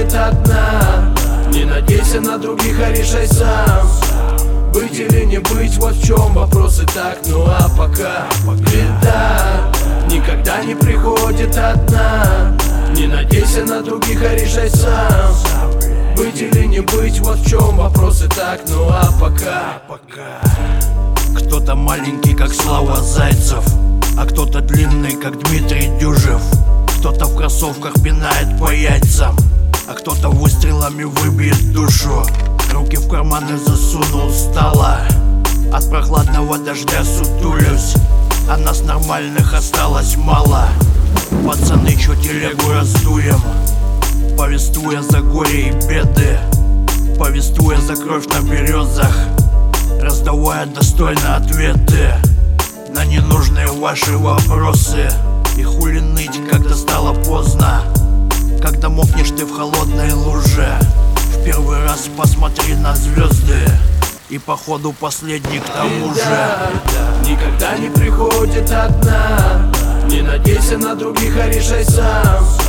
приходит одна. Не надейся на других, а решай сам. Быть или не быть, вот в чем вопрос и так. Ну а пока беда никогда не приходит одна. Не надейся на других, а решай сам. Быть или не быть, вот в чем вопрос и так. Ну а пока кто-то маленький, как Слава Зайцев, а кто-то длинный, как Дмитрий Дюжев. Кто-то в кроссовках пинает по яйцам, а кто-то выстрелами выбьет душу. Руки в карманы засунул устало, от прохладного дождя сутулюсь, а нас нормальных осталось мало. Пацаны, чё телегу раздуем, повествуя за горе и беды, повествуя за кровь на березах, раздавая достойно ответы на ненужные ваши вопросы. И хули ныть, когда стало поздно, когда мокнешь ты в холодной луже. В первый раз посмотри на звезды, и походу последний к тому же. Никогда не приходит одна. Не надейся на других, а решай сам.